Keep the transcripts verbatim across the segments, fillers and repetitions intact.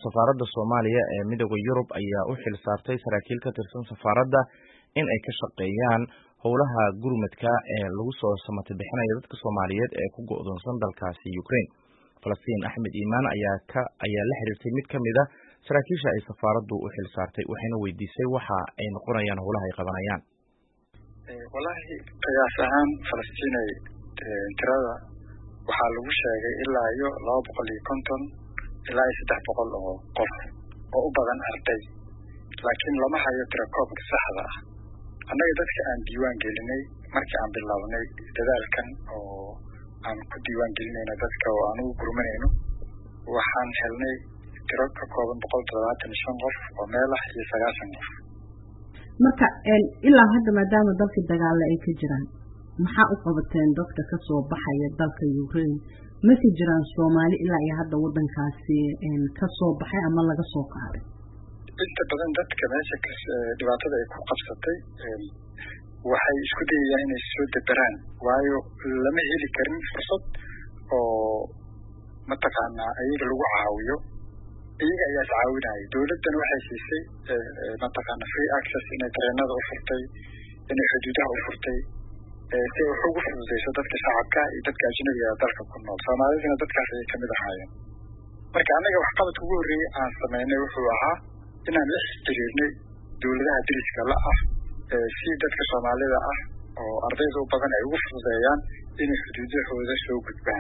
safaaradda Soomaaliya ee Midowga Yurub ayaa u xil saartay saraakiil ka tirsan safaaradda in ay ka shaqeeyaan howlaha gurmadka ee lagu soo samata bixinayo dadka Soomaaliyeed ee ku go'doonsan dalkaasi Ukraine. Falastiin Axmed Iimaan ayaa ka ayaa la xiriirtay mid ka mid ah saraakiisha ay safaaraddu u xil saartay waxayna weydiisay waxa ay noqonayaan howlaha ay qabanayaan. Wallahi qiyaas ahaan Falastiin ay tirada waxaa lagu sheegay ilaa iyo laba boqol iyo konton ilaa saddex boqol oo qof oo u badan arday, laakiin lama hayo tirakoobka saxda ah. annaga dadka aan diiwaan gelinay markii aan bilownay dadaalkan oo aan ku diiwaan gelinayna dadka oo aan ugu gurmanayno waxaan helnay tiro ka kooban boqol toddobaatan iyo shan qof oo meel ah iyo sagaashan qof. marka ilaa hadda maadaama dalka dagaal ay ka jiraan maxaa u qabateen dadka ka soo baxaya dalka Ukraine? ma ka jiraan Soomaali ilaa iyo hadda wadankaasi ka soo baxay ama laga soo qaaday? inta badan dadka meesha dhibaatada ay ku qabsatay waxay isku dayayaan inay soo dabaraan, waayo lama heli karin fursad oo mataqaanaa ayaga lagu caawiyo. iyaga ayaa is caawinaya. dowladdan waxay siisay mataqaanaa free access inay tareenada u furtay, inay xuduudaha u furtay si ay wax ugu fududeyso dadka shacabka iyo dadka ajnabiga ah dalka ku nool. Soomaaliduna dadkaas ayay kamid ahaayeen. marka annaga waxqabadka ugu horreeyay aan sameynay wuxuu ahaa inaan la xiriirnay dowladaha deriska la ah si dadka Soomaalida ah oo ardayda u badan ay ugu fududeeyaan inay xuduudahooda soo gudbaan.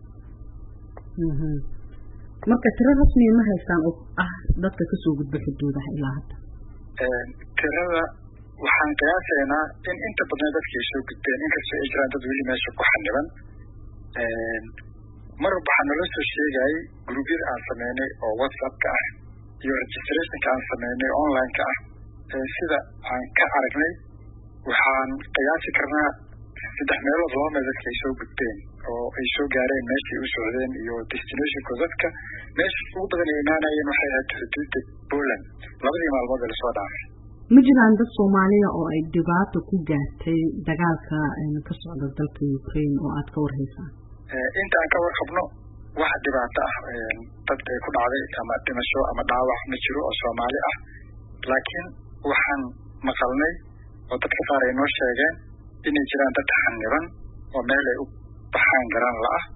marka tiro rasmi ma haystaan oo ah dadka ka soo gudba xuduudaha ilaa hadda? tirada waxaan qiyaasaynaa in inta badan dadka ay soo gudbeen, inkastoo ay jiraan dad weli meesha ku xaniban. mar waxaa nala soo sheegayay gruubyada aan sameynay oo WhatsApp-ka ah iyo registrationka aan sameynay online-ka ah. sida aan ka aragnay waxaan qiyaasi karnaa saddex meelood laba meel dadka ay soo gudbeen oo ay soo gaareen meeshii u socdeen iyo destinationka dadka. meesha ugu badan ay imaanayeen waxay ahayd xuduudda Poland labadii maalmood ee lasoo dhaafay. ma jiraan dad Soomaaliya oo ay dhibaato ku gaartay dagaalka ka socda dalka Ukraine oo aad ka warhaysaan? inta aan ka warqabno wax dhibaato ah dad ay ku dhacday ama dhimasho ama dhaawac ma jiro oo Soomaali ah, laakiin waxaan maqalnay oo dadka qaar ay noo sheegeen inay jiraan dad xaniban oo meel ay u baxaan garan la ah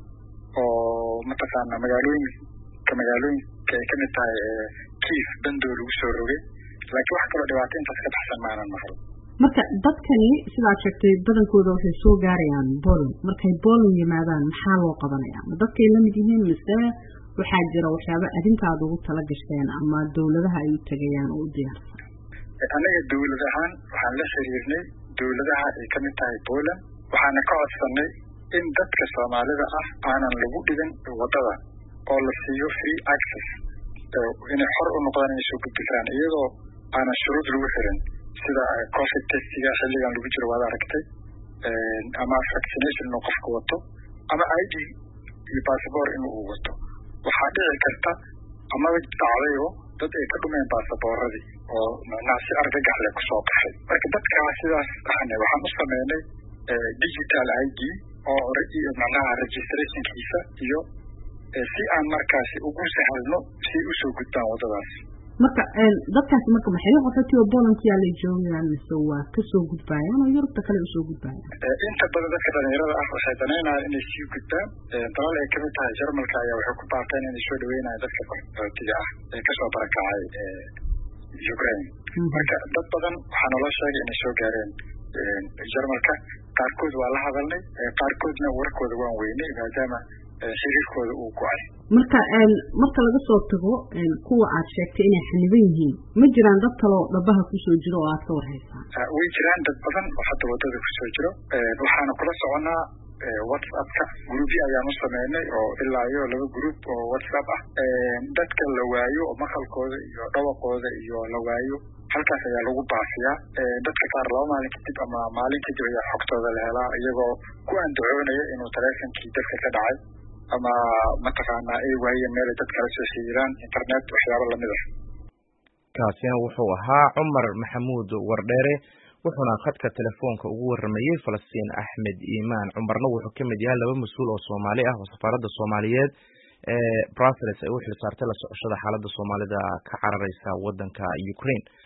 oo mataqaanaa magaalooyinka magaalooyinka ay kamid tahay Kiev bandoo lagu soo rogay, laakiin wax kaloo dhibaato intaas ka baxsan maanan maqal. marka dadkani sidaad sheegtay badankooda waxay soo gaarayaan Poland. markay Poland yimaadaan maxaa loo qabanayaa? ma dadkay la mid yihiin mise waxaa jira waxyaabo adinkaad ugu tala gasheen ama dowladaha ay u tagayaan oo u diyaarsan? anaga dowlad ahaan waxaan la xiriirnay dowladaha ay kamid tahay Poland, waxaana ka codsanay in dadka Soomaalida ah aanan lagu dhigin wadada oo la siiyo free access, inay xor u noqdaan inay soo gudbi karaan iyadoo aanan shuruud lagu xirin sida covid testiga xilligan lagu jiro waad aragtay, ama vaccination inuu qofku wato ama I D iyo passport inuu wato. waxaa dhici karta ama dhacday oo dad ay ka dhumeen baasaboorradii oo macnaha si argagax leh kusoo baxay. marka dadkaa sidaas ahna waxaan u sameynay digital I D oo macnaha registrationkiisa iyo si aan markaasi ugu sahalno si usoo gudbaan wadadaas. marka dadkaasi marka maxay qofatay oo Poland yaa la joogaan mise waa ka soo gudbayaan oo Yurubta kale u soo gudbayaan? inta badan dadka dhalinyarada ah waxay danaynayaan inay sii gudbaan. dalal ay kamid tahay Jarmalka ayaa waxay ku baaqeen inay soo dhaweynayaan dadka qaxootiga ah ee kasoo barakacay Ukraine. marka dad badan waxaa naloo sheegay inay soo gaareen Jarmalka. qaarkood waa la hadalnay, qaarkoodna warkooda waan weynay maadaama xiriirkooda uu go'ay. marka marka laga soo tago kuwa aad sheegtay inay xaniban yihiin, ma jiraan dad kale oo dhabaha kusoo jiro oo aad ka warhaysaan? way jiraan dad badan oo hadda wadada kusoo jiro. waxaana kula soconaa WhatsApp-ka gruubyo ayaan u sameynay oo ilaa iyo laba gruub oo WhatsApp ah. dadka la waayo oo maqalkooda iyo dhawaqooda iyo la waayo halkaas ayaa lagu baafiyaa. dadka qaar laba maalin kadib ama maalin kadib ayaa xogtooda la helaa iyagoo ku andacoonaya inuu taleefankii dadka ka dhacay ama mataqaanaa ay waayeen meel ay dad kala soo xiriiraan internet waxyaabo lamid ah. kaasina wuxuu ahaa Cumar Maxamuud Wardheere, wuxuuna khadka telefoonka ugu waramayay Falastiin Axmed Iimaan. Cumarna wuxuu ka mid yahay laba mas'uul oo Soomaali ah oo safaaradda Soomaaliyeed ee Brussels ay u xilsaartay la socoshada xaaladda Soomaalida ka cararaysa waddanka Ukraine